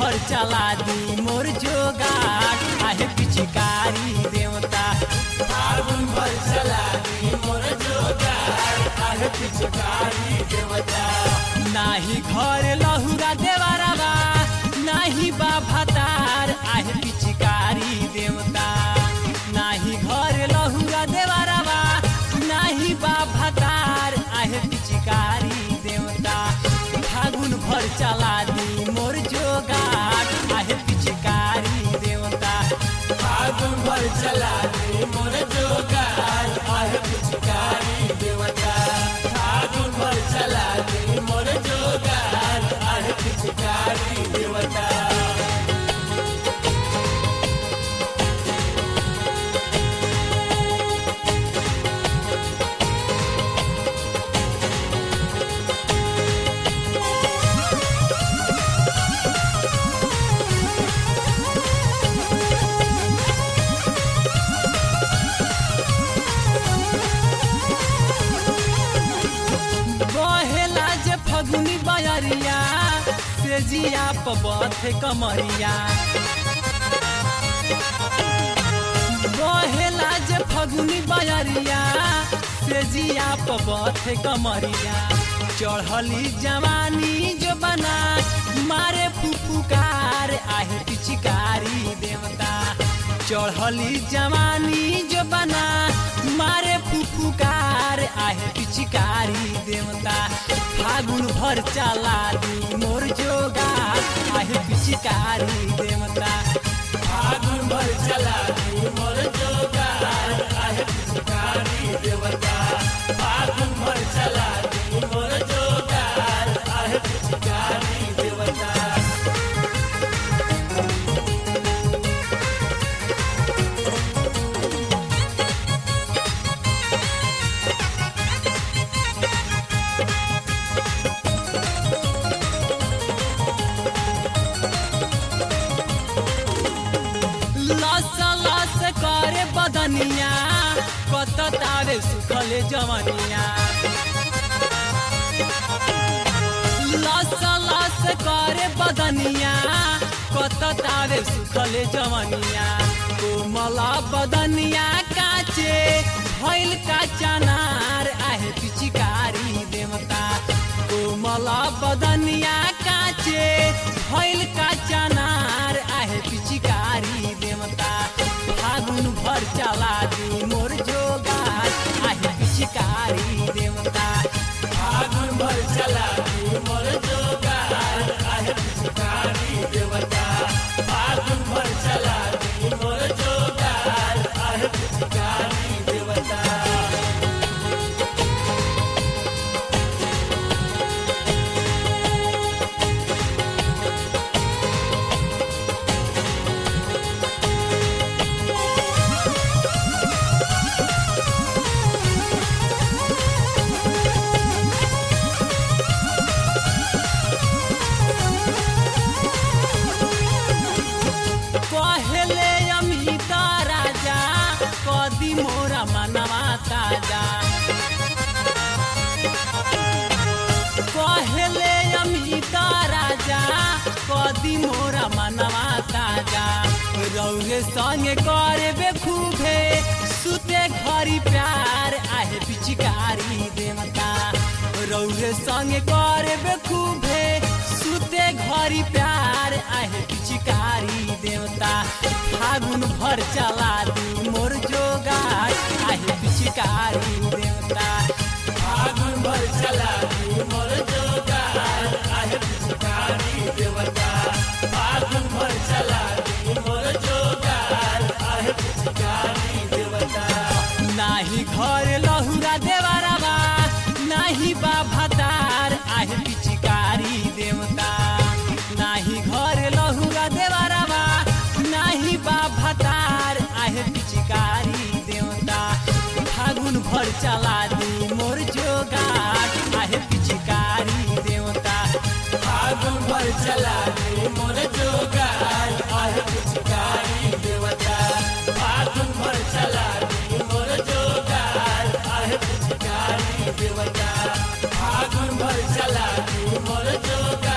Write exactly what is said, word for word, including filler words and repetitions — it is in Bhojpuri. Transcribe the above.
भर चला दी मोर जोगाट आहे पिचकारी देवता। फागुन भर चला दी मोर जोगाट आहे पिचकारी देवता। नाही घर लहुरा देवरवा नाही बा भतार आहे पिचकारी देवता। नाही घर लहुरा देवरवा नाही बा भतार आहे पिचकारी देवता। फागुन भर चला दी मोर जोगाट आहे पिचकारी देवता। फागुन भर चला दी मोर जोगाट आहे पिचकारी देवता। फागुन भर चला दी मोर जोगाट आहे पिचकारी देवता। फगुनी बयरिया से जिया पबथ कमरिया। बहेला जे फगुनी बयरिया से जिया पबथ कमरिया। चढ़ली जवानी जो बना मारे फुफुकार आहे पिचकारी देवता। चढ़ली जवानी जो बना मारे फुफुकार आहे पिचकारी देवता। फागुन भर चला दी मोर जोगाट आहे पिचकारी देवता। फागुन भर चला दी मोर जोगाट आहे पिचकारी देवता। फागुन भर चला दी मोर जोगाट आहे पिचकारी देवता। करे बदनिया कत तारे सुखले जवनिया। लस लस करे बदनिया कत तारे सुखले जवनिया। कोमला बदनिया काचे भइल का चनार आहे पिचकारी देवता। कोमला बदनिया काचे भइल का चनार आहे पिचकारी देवता। फागुन भर चला दी मोर जोगाट आहे पिचकारी देवता। फागुन भर चला दी मोर जोगाट आहे पिचकारी देवता। फागुन भर चला दी मोर जोगाट आहे पिचकारी देवता। कहले अमित राजा कदी मोरा मनवा ताजा। कहले अमित राजा कदी मोरा मनवा ताजा। रौरे संगे करे खूबे सुते घरी प्यार आहे पिचकारी देवता। रौरे संगे करे खूबे सुते घरी प्यार आहे पिचकारी देवता। फागुन भर चला दी मोर जोगाट आहे पिचकारी देवता। फागुन भर चला दी मोर जोगाट आहे पिचकारी देवता। फागुन भर चला दी मोर जोगाट आहे पिचकारी देवता। नाही घर लहुरा देवरवा नाही बा भतार आहे पिचकारी देवता। नाही घर लहुरा देवरवा नाही बा भतार आहे पिचकारी देवता। फागुन भर चला दी मोर जोगाट आहे पिचकारी देवता। फागुन भर चला दी मोर जोगाट आहे पिचकारी देवता। फागुन भर चला दी मोर जोगाट आहे पिचकारी देवता। फागुन भर चला दी मोर जोगाट